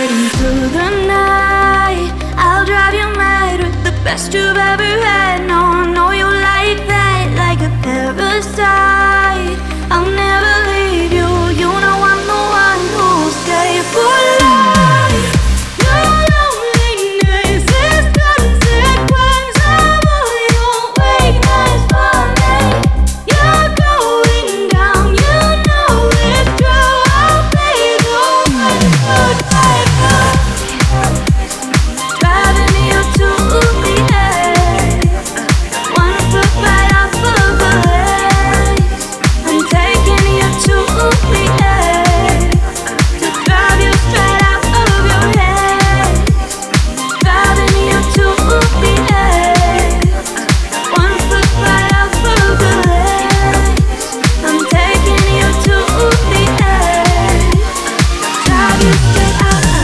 into the night. I'll drive you mad with the best you've ever had. No, I know you like that, like a parasite. I'll never leave you. You know I'm the one who'll stay for life. Your loneliness is consequence of all your weakness for me. You're going down, you know it's true. I'll be the one who'd break up. Driving you to the edge. Wanna put right off of the ledge. I'm taking you to the edge. To drive you straight out of your head. Driving you to the edge. Wanna put right off of the ledge. I'm taking you to the edge. Drive you straight out of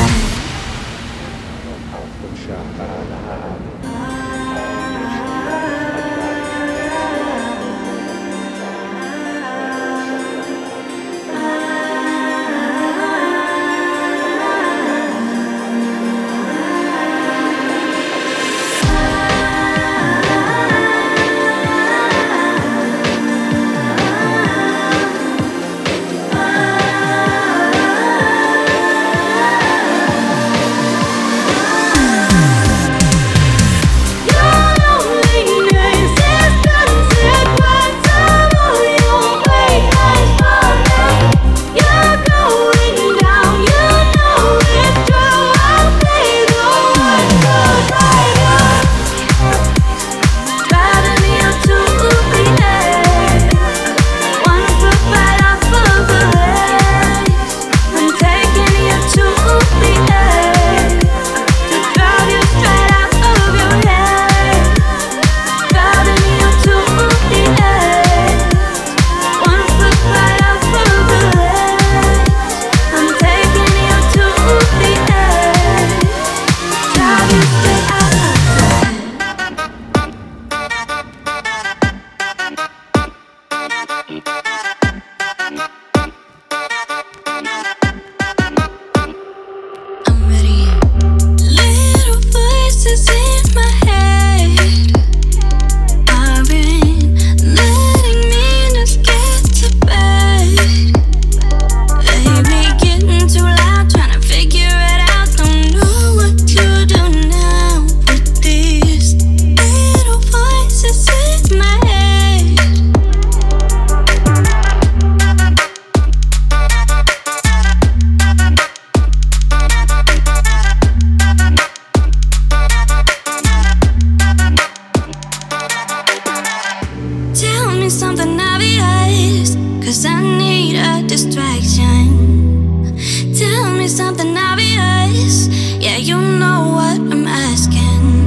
something obvious, 'cause I need a distraction. Tell me something obvious, yeah, you know what I'm asking.